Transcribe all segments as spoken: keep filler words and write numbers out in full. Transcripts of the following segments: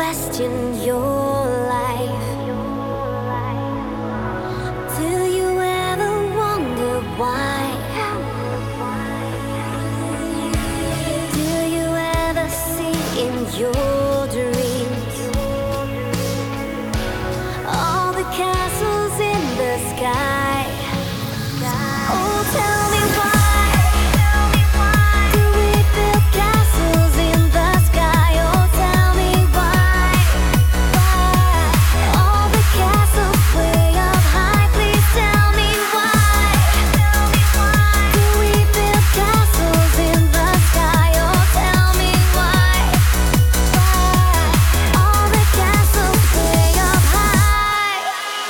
question your life? Do you ever wonder why? Do you ever see in your dreams all the castles in the sky? Oh, tell me why do we build castles in the sky? Oh, tell me why, why all the castles way up high? Please tell me why do we build castles in the sky? Oh, tell me why, why all the castles way up high?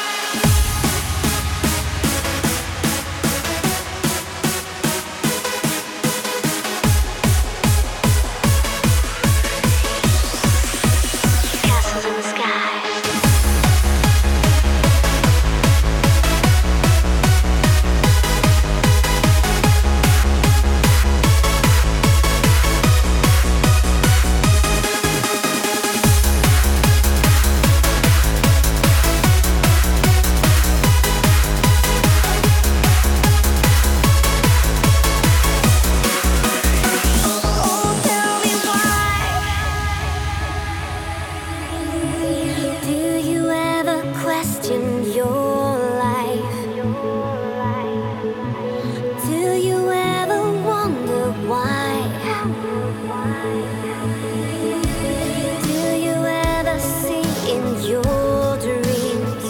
Castles in the sky. Oh, tell me why. Do you ever question your life? Do you ever wonder why? Do you ever see in your dreams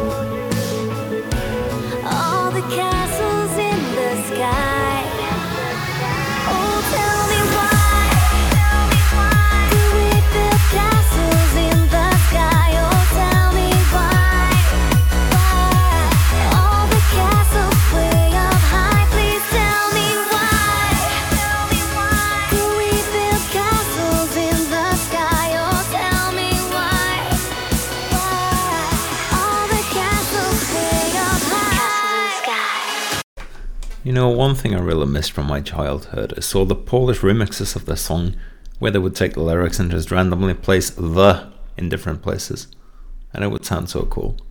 all the castles in the sky? Oh, tell me why do we build castles in the sky? Oh, tell me why, why all the castles way up high? Please tell me why do we build castles in the sky? Oh, tell me why, why all the castles way up high? You know, one thing I really missed from my childhood is all the Polish remixes of the song, where they would take the lyrics and just randomly place the in different places, and it would sound so cool.